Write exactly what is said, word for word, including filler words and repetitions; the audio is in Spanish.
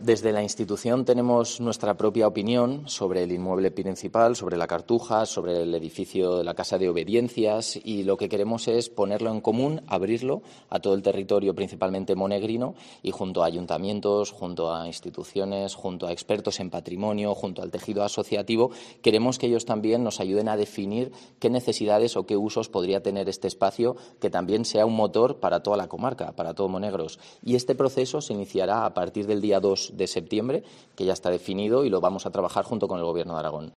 Desde la institución tenemos nuestra propia opinión sobre el inmueble principal, sobre la Cartuja, sobre el edificio de la Casa de Obediencias, y lo que queremos es ponerlo en común, abrirlo a todo el territorio, principalmente monegrino, y junto a ayuntamientos, junto a instituciones, junto a expertos en patrimonio, junto al tejido asociativo, queremos que ellos también nos ayuden a definir qué necesidades o qué usos podría tener este espacio, que también sea un motor para toda la comarca, para todo Monegros. Y este proceso se iniciará a partir del día dos de septiembre, que ya está definido, y lo vamos a trabajar junto con el Gobierno de Aragón.